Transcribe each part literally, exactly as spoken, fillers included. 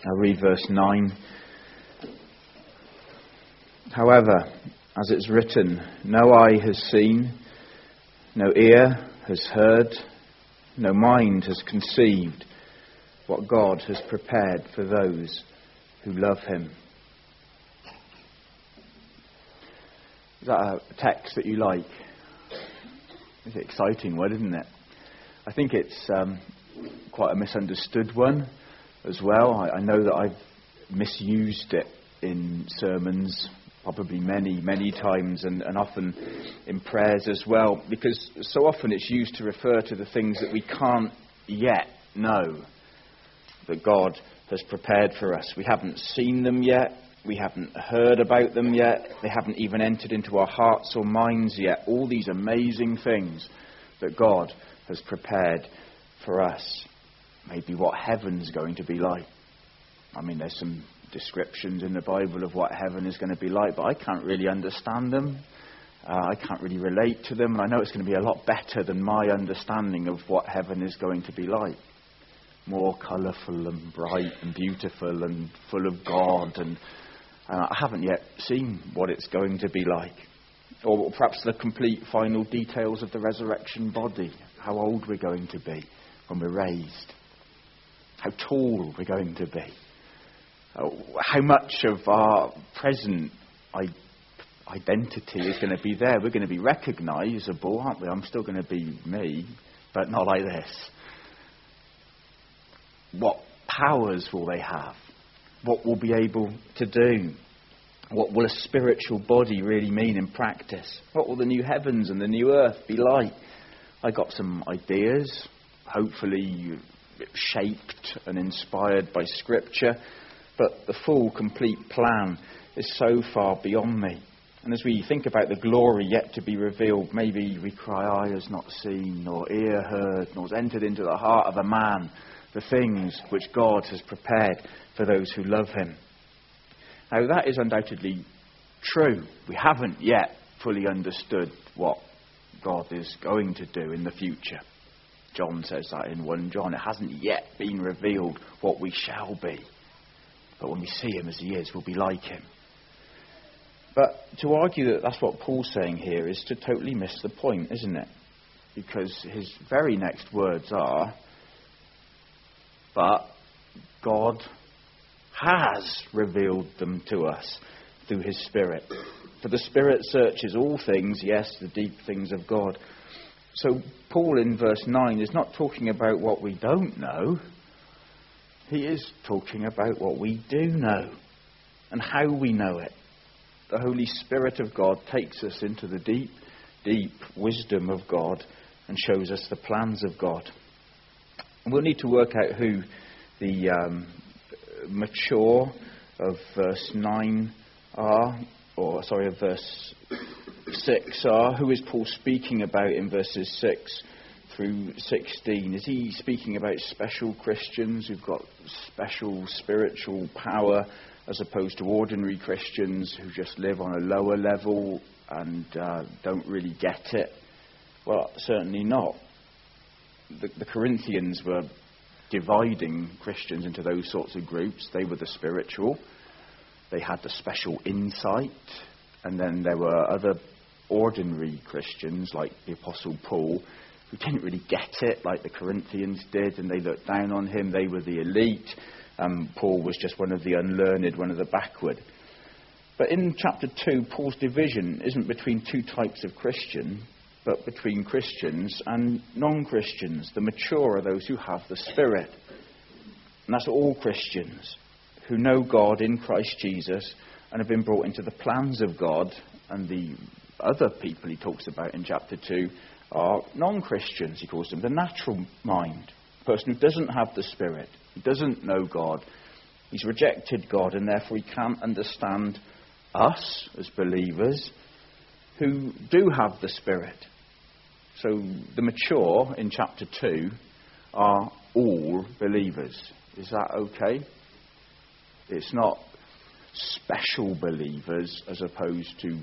I'll read verse nine. However, as it's written, no eye has seen, no ear has heard, no mind has conceived what God has prepared for those who love him. Is that a text that you like? It's an exciting one, isn't it? I think it's um, quite a misunderstood one as well. I, I know that I've misused it in sermons probably many, many times, and, and often in prayers as well, because so often it's used to refer to the things that we can't yet know that God has prepared for us. We haven't seen them yet. We haven't heard about them yet. They haven't even entered into our hearts or minds yet. All these amazing things that God has prepared for us. Maybe what heaven's going to be like. I mean, there's some descriptions in the Bible of what heaven is going to be like, but I can't really understand them. Uh, I can't really relate to them, and I know it's going to be a lot better than my understanding of what heaven is going to be like. More colourful and bright and beautiful and full of God, and uh, I haven't yet seen what it's going to be like. Or perhaps the complete final details of the resurrection body, how old we're going to be when we're raised, how tall we're going to be, how much of our present identity is going to be there. We're going to be recognisable, aren't we? I'm still going to be me, but not like this. What powers will they have? What will be able to do? What will a spiritual body really mean in practice? What will the new heavens and the new earth be like? I got some ideas, hopefully shaped and inspired by Scripture, but the full, complete plan is so far beyond me. And as we think about the glory yet to be revealed, maybe we cry, eye has not seen, nor ear heard, nor has entered into the heart of a man the things which God has prepared for those who love him. Now, that is undoubtedly true. We haven't yet fully understood what God is going to do in the future. John says that in First John. It hasn't yet been revealed what we shall be. But when we see him as he is, we'll be like him. But to argue that that's what Paul's saying here is to totally miss the point, isn't it? Because his very next words are, but God has revealed them to us through his Spirit. For the Spirit searches all things, yes, the deep things of God. So Paul in verse nine is not talking about what we don't know. He is talking about what we do know and how we know it. The Holy Spirit of God takes us into the deep, deep wisdom of God and shows us the plans of God. And we'll need to work out who the um, mature of verse nine are, or sorry, of verse six are. Who is Paul speaking about in verses six through sixteen? Is he speaking about special Christians who've got special spiritual power as opposed to ordinary Christians who just live on a lower level and uh, don't really get it? Well, certainly not. The, the Corinthians were dividing Christians into those sorts of groups. They were the spiritual. They had the special insight. And then there were other ordinary Christians like the Apostle Paul who didn't really get it like the Corinthians did, and they looked down on him. They were the elite. Um, Paul was just one of the unlearned, one of the backward. But in chapter two, Paul's division isn't between two types of Christian, but between Christians and non-Christians. The mature are those who have the Spirit. And that's all Christians who know God in Christ Jesus and have been brought into the plans of God. And the other people he talks about in chapter two are non-Christians, he calls them, the natural mind. The person who doesn't have the Spirit, he doesn't know God, he's rejected God, and therefore he can't understand us as believers who do have the Spirit. So the mature in chapter two are all believers. Is that okay? It's not special believers as opposed to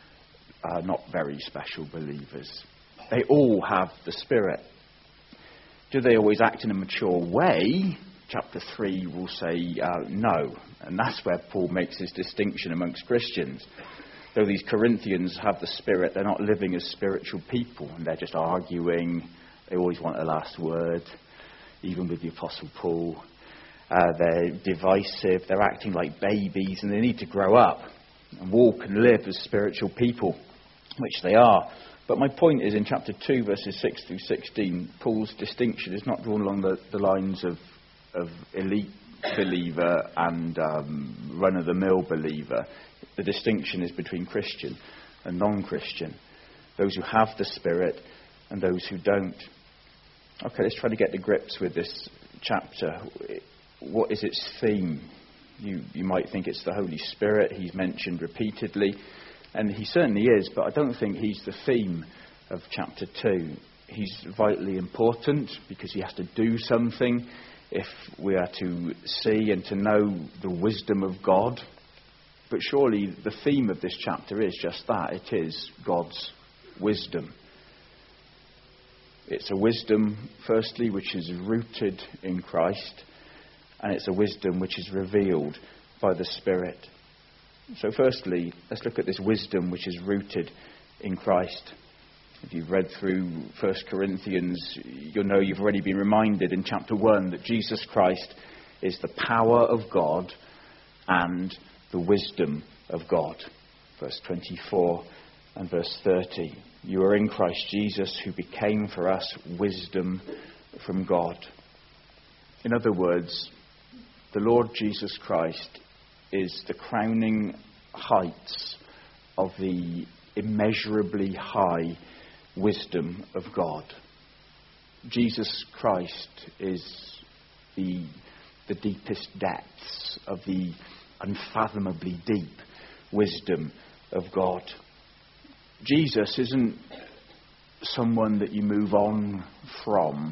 uh, not very special believers. They all have the Spirit. Do they always act in a mature way? chapter three will say uh, no. And that's where Paul makes his distinction amongst Christians. Though these Corinthians have the Spirit, they're not living as spiritual people, and they're just arguing. They always want a last word, even with the Apostle Paul. Uh, they're divisive, they're acting like babies, and they need to grow up and walk and live as spiritual people, which they are. But my point is, in chapter two, verses six through sixteen, Paul's distinction is not drawn along the, the lines of, of elite believer and um, run-of-the-mill believer. The distinction is between Christian and non-Christian, those who have the Spirit and those who don't. Okay, let's try to get to grips with this chapter. What is its theme? You, you might think it's the Holy Spirit. He's mentioned repeatedly, and he certainly is, but I don't think he's the theme of chapter two. He's vitally important because he has to do something if we are to see and to know the wisdom of God. But surely the theme of this chapter is just that. It is God's wisdom. It's a wisdom, firstly, which is rooted in Christ, and it's a wisdom which is revealed by the Spirit. So firstly, let's look at this wisdom which is rooted in Christ. If you've read through First Corinthians, you'll know you've already been reminded in chapter one that Jesus Christ is the power of God and the wisdom of God. Verse twenty-four and verse thirty. You are in Christ Jesus, who became for us wisdom from God. In other words, the Lord Jesus Christ is the crowning heights of the immeasurably high wisdom of God. Jesus Christ is the, the deepest depths of the unfathomably deep wisdom of God. Jesus isn't someone that you move on from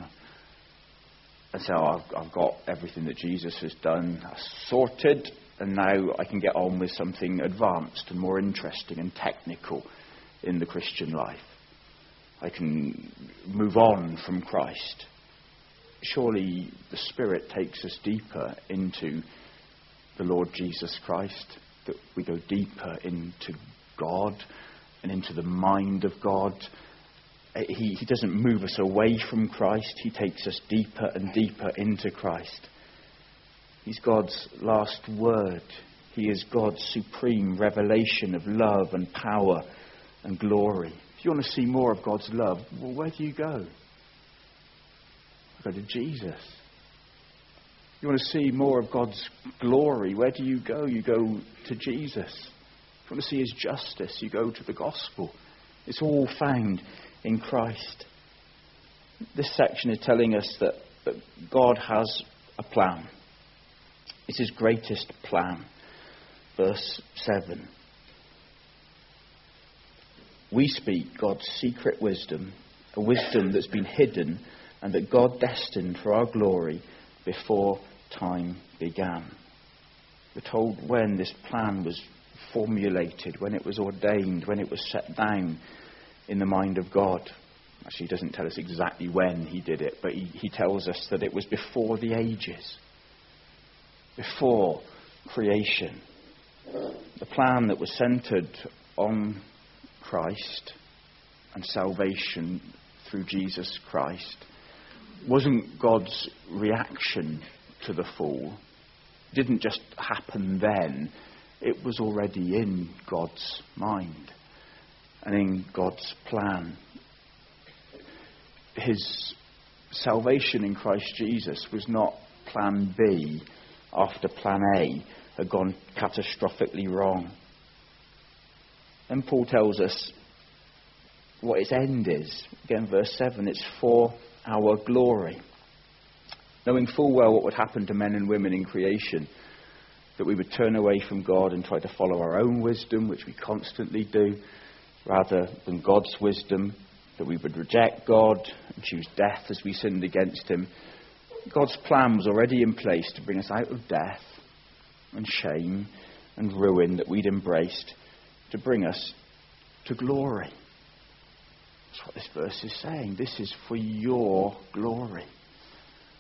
and say, oh, I've, I've got everything that Jesus has done sorted, and now I can get on with something advanced and more interesting and technical in the Christian life. I can move on from Christ. Surely the Spirit takes us deeper into the Lord Jesus Christ, that we go deeper into God and into the mind of God. He, he doesn't move us away from Christ. He takes us deeper and deeper into Christ. He's God's last word. He is God's supreme revelation of love and power and glory. If you want to see more of God's love, well, where do you go? Go to Jesus. You want to see more of God's glory, where do you go? You go to Jesus. If you want to see his justice, you go to the gospel. It's all found in Christ. This section is telling us that, that God has a plan. It's his greatest plan. Verse seven. We speak God's secret wisdom, a wisdom that's been hidden and that God destined for our glory before time began. We're told when this plan was formulated, when it was ordained, when it was set down in the mind of God. Actually, he doesn't tell us exactly when he did it, but he, he tells us that it was before the ages, before creation. The plan that was centered on Christ and salvation through Jesus Christ wasn't God's reaction to the fall. It didn't just happen then. It was already in God's mind and in God's plan. His salvation in Christ Jesus was not plan B after plan A had gone catastrophically wrong. And Paul tells us what its end is. Again, verse seven, it's for our glory. Knowing full well what would happen to men and women in creation, that we would turn away from God and try to follow our own wisdom, which we constantly do, rather than God's wisdom, that we would reject God and choose death as we sinned against him. God's plan was already in place to bring us out of death and shame and ruin that we'd embraced, to bring us to glory. That's what this verse is saying. This is for your glory.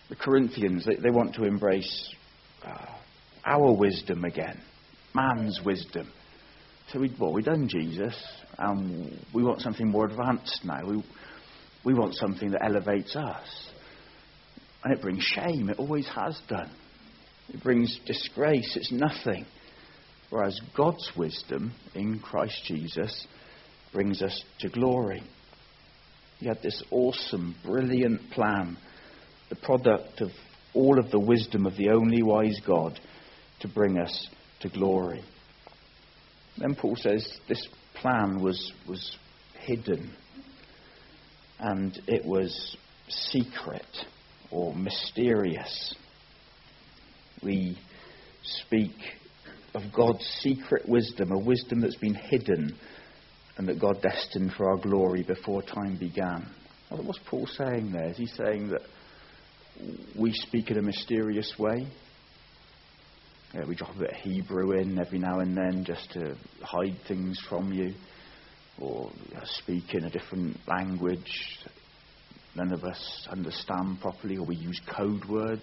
The Corinthians, they, they want to embrace uh, our wisdom again, man's wisdom. So we, well, we've done Jesus, and we want something more advanced now. We, we want something that elevates us. And it brings shame. It always has done. It brings disgrace. It's nothing. Whereas God's wisdom in Christ Jesus brings us to glory. He had this awesome, brilliant plan, the product of all of the wisdom of the only wise God to bring us to glory. Then Paul says this plan was, was hidden, and it was secret or mysterious. We speak of God's secret wisdom, a wisdom that's been hidden and that God destined for our glory before time began. Well, what's Paul saying there? Is he saying that we speak in a mysterious way? Yeah, we drop a bit of Hebrew in every now and then just to hide things from you, or you know, speak in a different language that none of us understand properly, or we use code words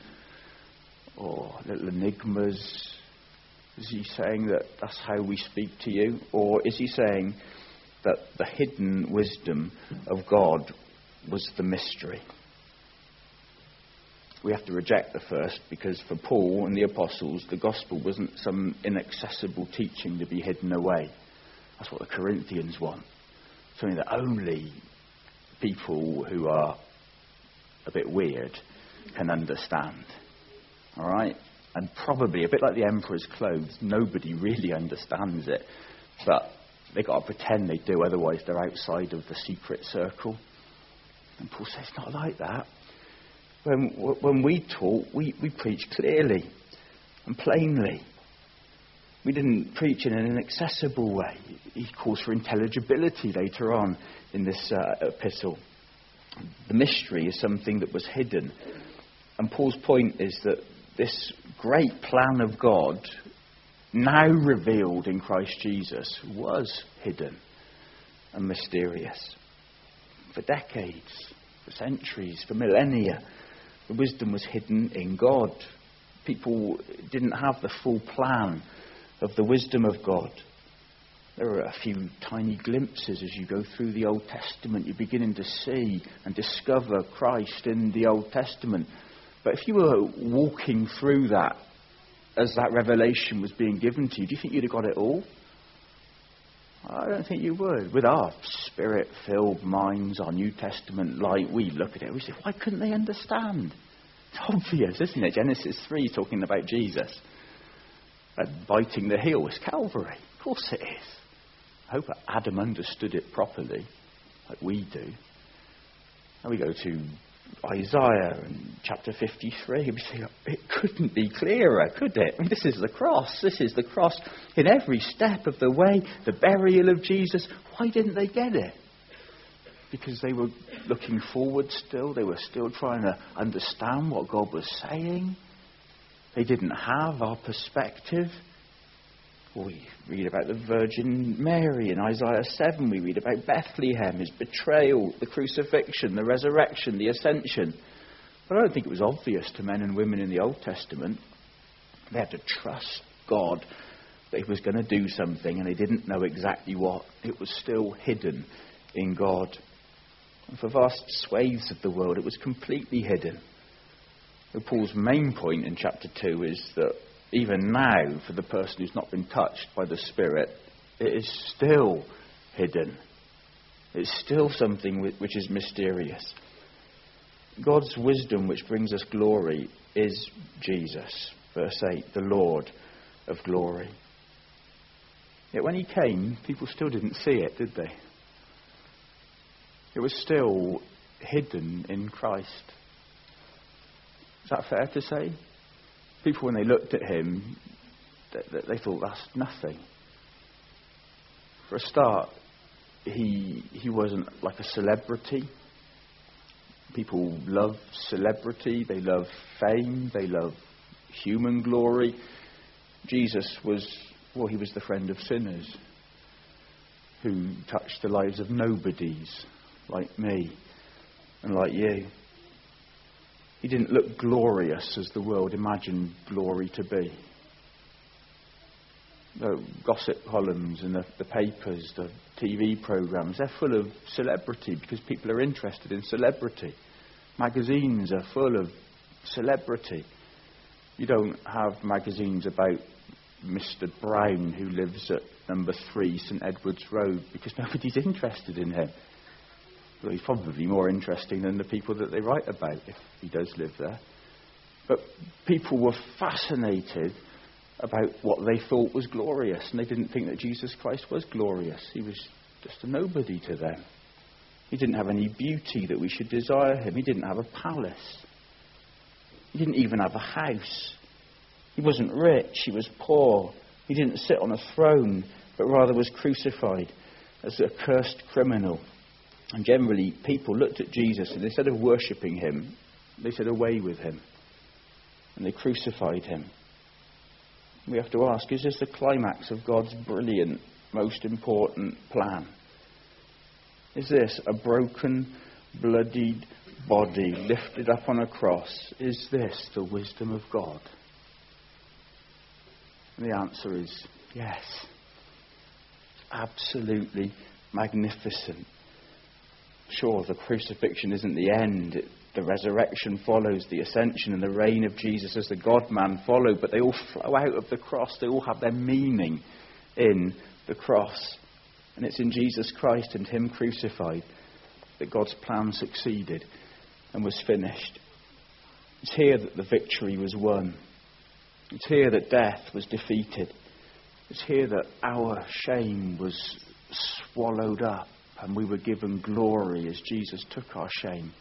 or little enigmas. Is he saying that that's how we speak to you? Or is he saying that the hidden wisdom of God was the mystery? We have to reject the first, because for Paul and the apostles, the gospel wasn't some inaccessible teaching to be hidden away. That's what the Corinthians want. Something that only people who are a bit weird can understand. All right? And probably, a bit like the emperor's clothes, nobody really understands it. But they've got to pretend they do, otherwise they're outside of the secret circle. And Paul says, it's not like that. When when we talk, we, we preach clearly and plainly. We didn't preach in an inaccessible way. He calls for intelligibility later on in this uh, epistle. The mystery is something that was hidden. And Paul's point is that this great plan of God, now revealed in Christ Jesus, was hidden and mysterious. For decades, for centuries, for millennia, the wisdom was hidden in God. People didn't have the full plan of the wisdom of God. There are a few tiny glimpses as you go through the Old Testament. You're beginning to see and discover Christ in the Old Testament. But if you were walking through that as that revelation was being given to you, do you think you'd have got it all? I don't think you would. With our spirit-filled minds, our New Testament light, we look at it and we say, why couldn't they understand? It's obvious, isn't it? Genesis three talking about Jesus. And biting the heel is Calvary. Of course it is. I hope Adam understood it properly, like we do. And we go to Isaiah in chapter fifty-three. We say, it couldn't be clearer, could it? I mean, this is the cross. This is the cross in every step of the way, the burial of Jesus. Why didn't they get it? Because they were looking forward still. They were still trying to understand what God was saying. They didn't have our perspective. We read about the Virgin Mary in Isaiah seven. We read about Bethlehem, his betrayal, the crucifixion, the resurrection, the ascension. But I don't think it was obvious to men and women in the Old Testament. They had to trust God that he was going to do something, and they didn't know exactly what. It was still hidden in God. And for vast swathes of the world, it was completely hidden. But Paul's main point in chapter two is that even now, for the person who's not been touched by the Spirit, it is still hidden. It's still something which is mysterious. God's wisdom which brings us glory is Jesus, verse eight, the Lord of glory. Yet when he came, people still didn't see it, did they? It was still hidden in Christ. Is that fair to say? People, when they looked at him, they, they thought, that's nothing. For a start, he he wasn't like a celebrity. People love celebrity, they love fame, they love human glory. Jesus was, well, he was the friend of sinners who touched the lives of nobodies like me and like you. He didn't look glorious as the world imagined glory to be. The gossip columns and the, the papers, the T V programmes, they're full of celebrity because people are interested in celebrity. Magazines are full of celebrity. You don't have magazines about Mister Brown who lives at number three St Edward's Road because nobody's interested in him. Well, he's probably more interesting than the people that they write about if he does live there. But people were fascinated about what they thought was glorious, and they didn't think that Jesus Christ was glorious. He was just a nobody to them. He didn't have any beauty that we should desire him. He didn't have a palace. He didn't even have a house. He wasn't rich. He was poor. He didn't sit on a throne, but rather was crucified as a cursed criminal. And generally, people looked at Jesus, and instead of worshipping him, they said, "Away with him." And they crucified him. We have to ask, is this the climax of God's brilliant, most important plan? Is this a broken, bloodied body lifted up on a cross? Is this the wisdom of God? And the answer is yes. Absolutely magnificent. Sure, the crucifixion isn't the end. It, the resurrection follows, the ascension and the reign of Jesus as the God-man follow, but they all flow out of the cross. They all have their meaning in the cross. And it's in Jesus Christ and him crucified that God's plan succeeded and was finished. It's here that the victory was won. It's here that death was defeated. It's here that our shame was swallowed up and we were given glory as Jesus took our shame.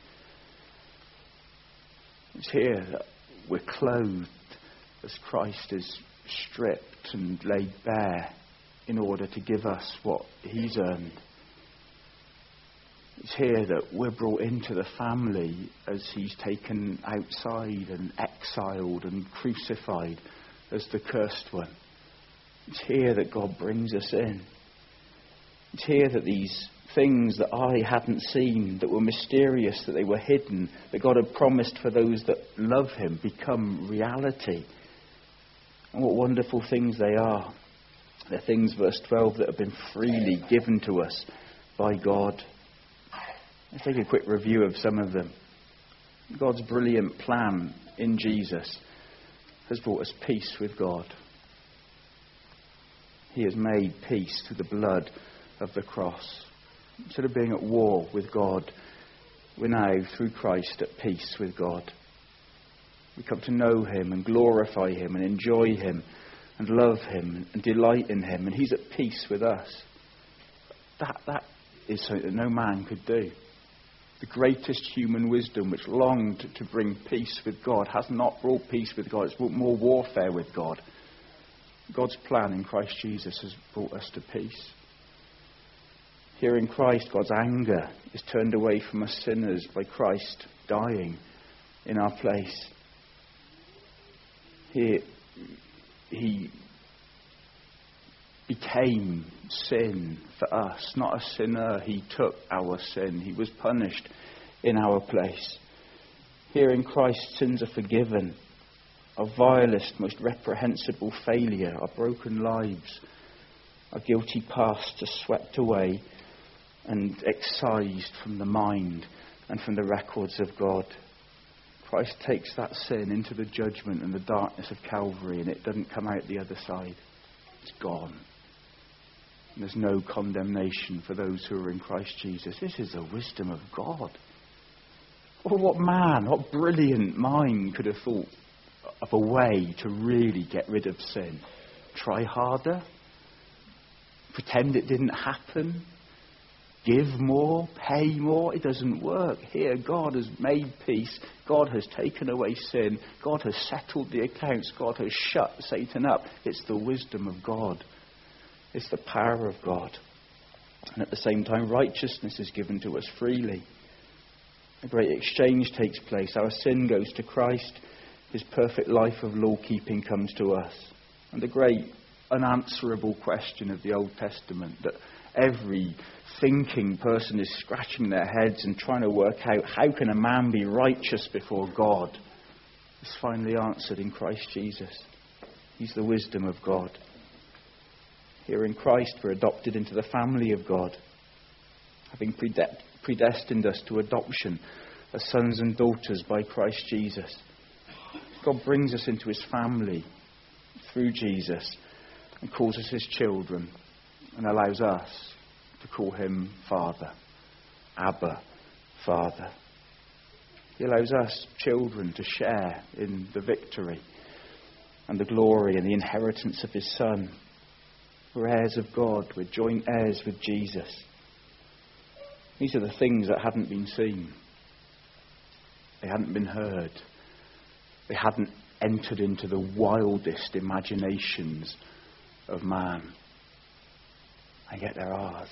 It's here that we're clothed as Christ is stripped and laid bare in order to give us what he's earned. It's here that we're brought into the family as he's taken outside and exiled and crucified as the cursed one. It's here that God brings us in. It's here that these things that I hadn't seen, that were mysterious, that they were hidden, that God had promised for those that love him, become reality. And what wonderful things they are. They're things, verse twelve, that have been freely given to us by God. Let's take a quick review of some of them. God's brilliant plan in Jesus has brought us peace with God. He has made peace through the blood of the cross. Instead of being at war with God, we're now, through Christ, at peace with God. We come to know him and glorify him and enjoy him and love him and delight in him, and he's at peace with us. That, that is something that no man could do. The greatest human wisdom, which longed to bring peace with God, has not brought peace with God. It's brought more warfare with God. God's plan in Christ Jesus has brought us to peace. Here in Christ, God's anger is turned away from us sinners by Christ dying in our place. Here, he became sin for us, not a sinner. He took our sin. He was punished in our place. Here in Christ, sins are forgiven. Our vilest, most reprehensible failure, our broken lives, our guilty past are swept away and excised from the mind and from the records of God. Christ takes that sin into the judgment and the darkness of Calvary, and it doesn't come out the other side. It's gone. And there's no condemnation for those who are in Christ Jesus. This is the wisdom of God. Well, what man, what brilliant mind could have thought of a way to really get rid of sin? Try harder? Pretend it didn't happen? Give more? Pay more? It doesn't work. Here, God has made peace. God has taken away sin. God has settled the accounts. God has shut Satan up. It's the wisdom of God. It's the power of God. And at the same time, righteousness is given to us freely. A great exchange takes place. Our sin goes to Christ. His perfect life of law-keeping comes to us. And the great unanswerable question of the Old Testament that every thinking person is scratching their heads and trying to work out how can a man be righteous before God, is finally answered in Christ Jesus. He's the wisdom of God. Here in Christ we're adopted into the family of God, having predestined us to adoption as sons and daughters by Christ Jesus. God brings us into his family through Jesus and calls us his children and allows us to call him Father. Abba, Father. He allows us, children, to share in the victory and the glory and the inheritance of his Son. We're heirs of God. We're joint heirs with Jesus. These are the things that hadn't been seen. They hadn't been heard. They hadn't entered into the wildest imaginations of man. And yet they're ours.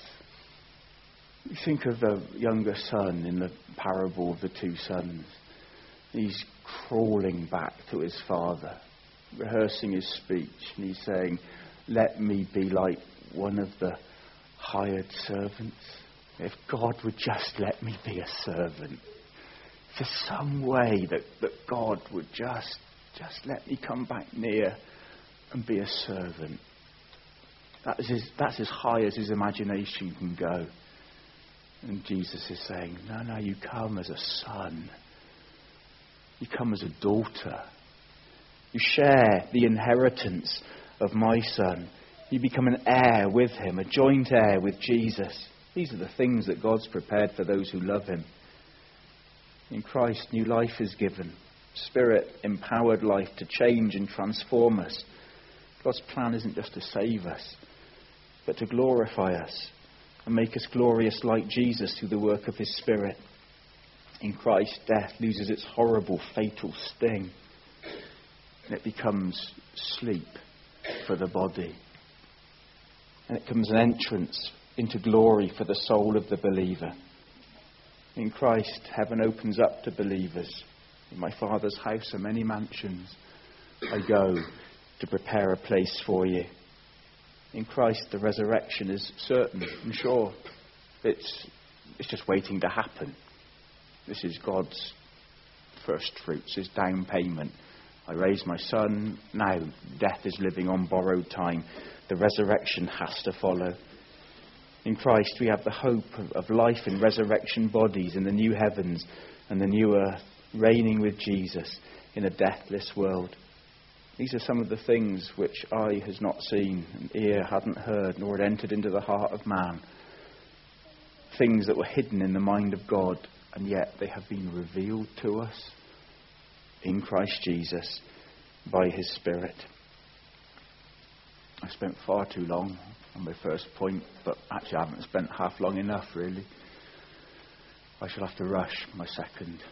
You think of the younger son in the parable of the two sons. He's crawling back to his father, rehearsing his speech, and he's saying, "Let me be like one of the hired servants. If God would just let me be a servant. For some way that, that God would just, just let me come back near and be a servant." That is his, that's as high as his imagination can go. And Jesus is saying, no, no, you come as a son. You come as a daughter. You share the inheritance of my Son. You become an heir with him, a joint heir with Jesus. These are the things that God's prepared for those who love him. In Christ, new life is given. Spirit-empowered life to change and transform us. God's plan isn't just to save us, but to glorify us and make us glorious like Jesus through the work of his Spirit. In Christ, death loses its horrible, fatal sting, and it becomes sleep for the body. And it becomes an entrance into glory for the soul of the believer. In Christ, heaven opens up to believers. In my Father's house are many mansions. I go to prepare a place for you. In Christ, the resurrection is certain and sure. It's, it's just waiting to happen. This is God's first fruits, his down payment. I raise my Son. Now death is living on borrowed time. The resurrection has to follow. In Christ, we have the hope of, of life in resurrection bodies in the new heavens and the new earth, reigning with Jesus in a deathless world. These are some of the things which eye has not seen, and ear hadn't heard, nor had entered into the heart of man. Things that were hidden in the mind of God, and yet they have been revealed to us in Christ Jesus by his Spirit. I spent far too long on my first point, but actually I haven't spent half long enough, really. I shall have to rush my second.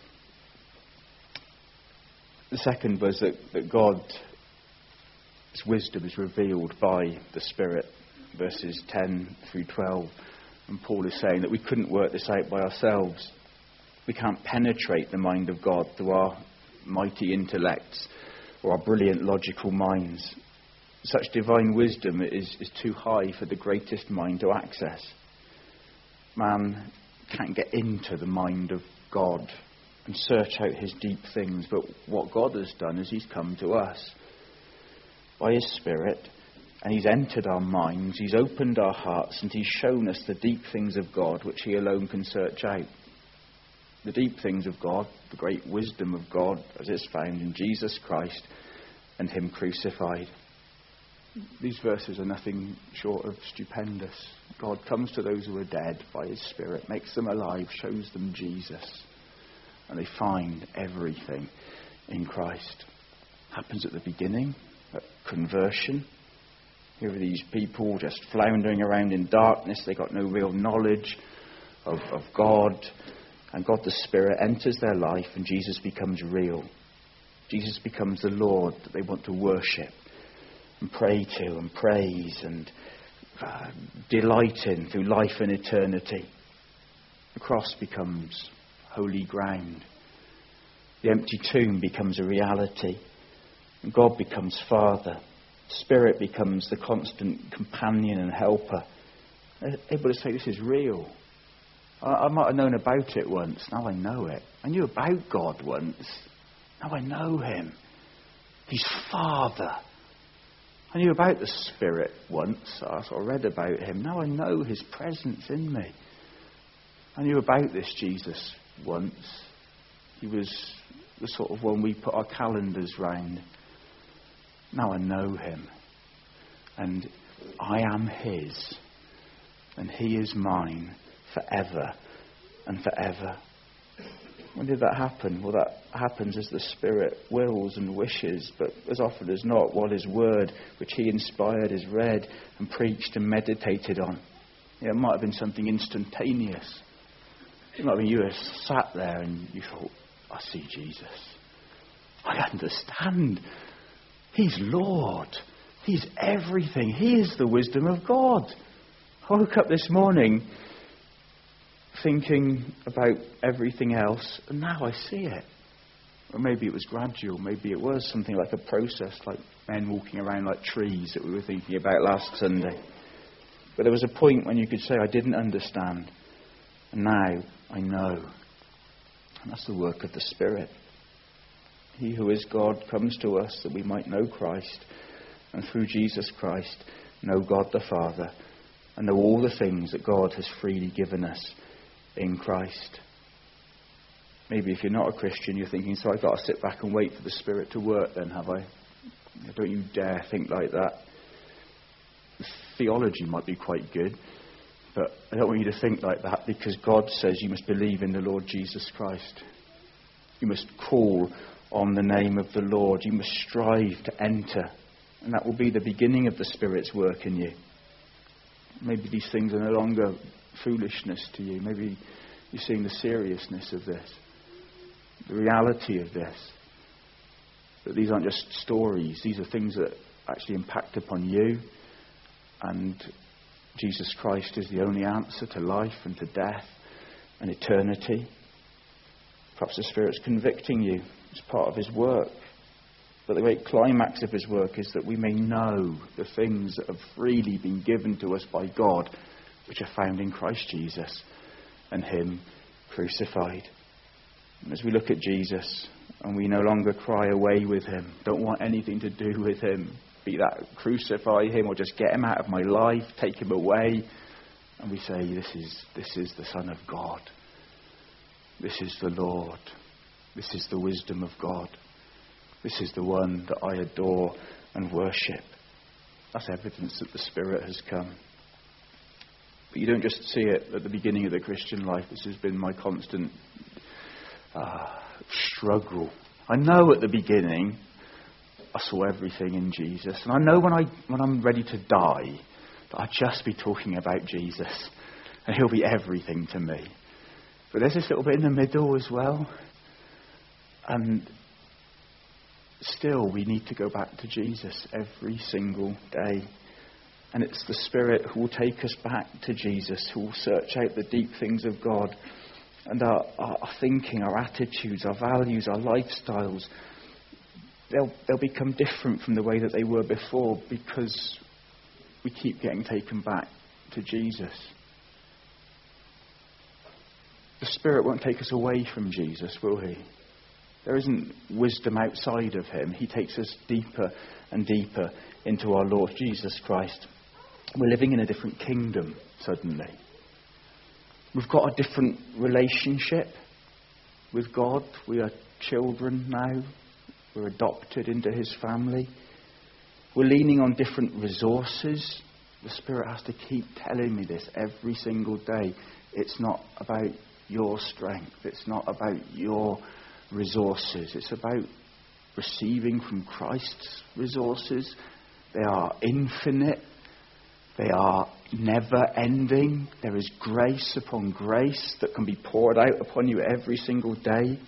The second was that, that God's wisdom is revealed by the Spirit, verses ten through twelve. And Paul is saying that we couldn't work this out by ourselves. We can't penetrate the mind of God through our mighty intellects or our brilliant logical minds. Such divine wisdom is, is too high for the greatest mind to access. Man can't get into the mind of God and search out his deep things, but what God has done is he's come to us by his Spirit, and he's entered our minds, he's opened our hearts, and he's shown us the deep things of God which he alone can search out. The deep things of God, the great wisdom of God as is found in Jesus Christ and him crucified. These verses are nothing short of stupendous. God comes to those who are dead by his Spirit, makes them alive, shows them Jesus, and they find everything in Christ. Happens at the beginning, at conversion. Here are these people just floundering around in darkness. They got no real knowledge of, of God. And God the Spirit enters their life and Jesus becomes real. Jesus becomes the Lord that they want to worship and pray to and praise and uh, delight in through life and eternity. The cross becomes holy ground. The empty tomb becomes a reality. And God becomes Father. Spirit becomes the constant companion and helper. able to say, this is real. I, I might have known about it once, now I know it. I knew about God once, now I know him. He's Father. I knew about the Spirit once, I sort of read about him. Now I know his presence in me. I knew about this Jesus once. He was the sort of one we put our calendars round. Now I know him. And I am his. And he is mine forever and forever. When did that happen? Well, that happens as the Spirit wills and wishes, but as often as not, while his word, which he inspired, is read and preached and meditated on. Yeah, it might have been something instantaneous. It might have been you were sat there and you thought, I see Jesus. I understand. He's Lord. He's everything. He is the wisdom of God. I woke up this morning thinking about everything else, and now I see it. Or maybe it was gradual. Maybe it was something like a process, like men walking around like trees that we were thinking about last Sunday. But there was a point when you could say, I didn't understand, and now I know. And that's the work of the Spirit. He who is God comes to us that we might know Christ, and through Jesus Christ know God the Father, and know all the things that God has freely given us in Christ. Maybe if you're not a Christian, you're thinking, so I've got to sit back and wait for the Spirit to work then, have I? Don't you dare think like that. The theology might be quite good, but I don't want you to think like that, because God says you must believe in the Lord Jesus Christ. You must call on the name of the Lord. You must strive to enter, and that will be the beginning of the Spirit's work in you. Maybe these things are no longer foolishness to you. Maybe you're seeing the seriousness of this, the reality of this. That these aren't just stories. These are things that actually impact upon you. And Jesus Christ is the only answer to life and to death and eternity. Perhaps the Spirit's convicting you. It's part of his work. But the great climax of his work is that we may know the things that have freely been given to us by God, which are found in Christ Jesus and him crucified. And as we look at Jesus and we no longer cry away with him, don't want anything to do with him, be that crucify him or just get him out of my life, take him away, and we say, this is this is the Son of God. This is the Lord. This is the wisdom of God. This is the one that I adore and worship. That's evidence that the Spirit has come. But you don't just see it at the beginning of the Christian life. This has been my constant uh, struggle. I know at the beginning I saw everything in Jesus. And I know when, I, when I'm ready to die that I'll just be talking about Jesus. And he'll be everything to me. But there's this little bit in the middle as well. And still we need to go back to Jesus every single day. And it's the Spirit who will take us back to Jesus, who will search out the deep things of God. And our, our thinking, our attitudes, our values, our lifestyles, they'll, they'll become different from the way that they were before, because we keep getting taken back to Jesus. The Spirit won't take us away from Jesus, will he? There isn't wisdom outside of him. He takes us deeper and deeper into our Lord Jesus Christ. We're living in a different kingdom suddenly. We've got a different relationship with God. We are children now. We're adopted into his family. We're leaning on different resources. The Spirit has to keep telling me this every single day. It's not about your strength. It's not about your resources. It's about receiving from Christ's resources. They are infinite. They are never ending. There is grace upon grace that can be poured out upon you every single day.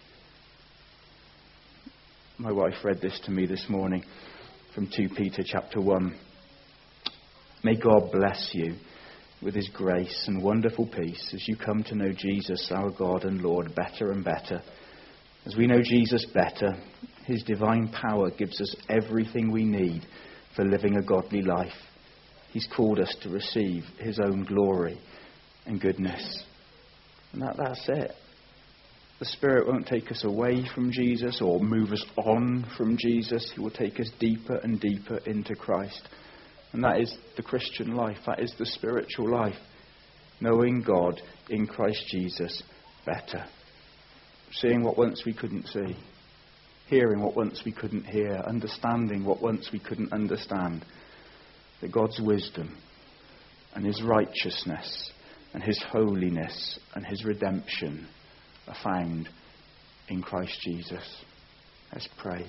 My wife read this to me this morning from Second Peter chapter one. May God bless you with his grace and wonderful peace as you come to know Jesus, our God and Lord, better and better. As we know Jesus better, his divine power gives us everything we need for living a godly life. He's called us to receive his own glory and goodness. And that, that's it. The Spirit won't take us away from Jesus or move us on from Jesus. He will take us deeper and deeper into Christ. And that is the Christian life. That is the spiritual life. Knowing God in Christ Jesus better. Seeing what once we couldn't see. Hearing what once we couldn't hear. Understanding what once we couldn't understand. That God's wisdom and his righteousness and his holiness and his redemption are found in Christ Jesus. Let's pray.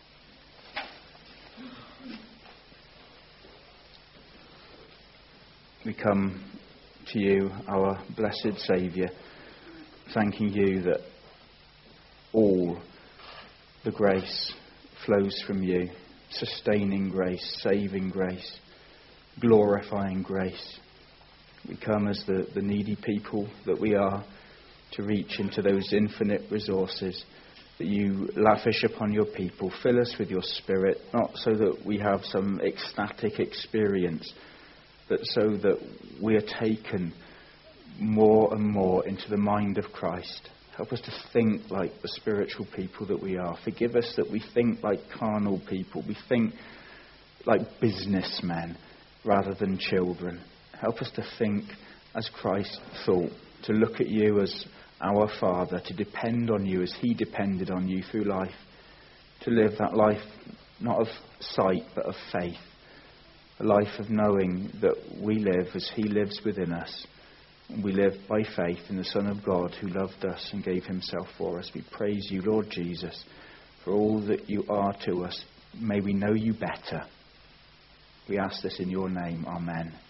We come to you, our blessed Saviour, thanking you that all the grace flows from you, sustaining grace, saving grace, glorifying grace. We come as the, the needy people that we are to reach into those infinite resources that you lavish upon your people. Fill us with your Spirit, not so that we have some ecstatic experience, but so that we are taken more and more into the mind of Christ. Help us to think like the spiritual people that we are. Forgive us that we think like carnal people. We think like businessmen rather than children. Help us to think as Christ thought, to look at you as our Father, to depend on you as he depended on you through life, to live that life not of sight but of faith, a life of knowing that we live as he lives within us, and we live by faith in the Son of God who loved us and gave himself for us. We praise you, Lord Jesus, for all that you are to us. May we know you better. We ask this in your name. Amen.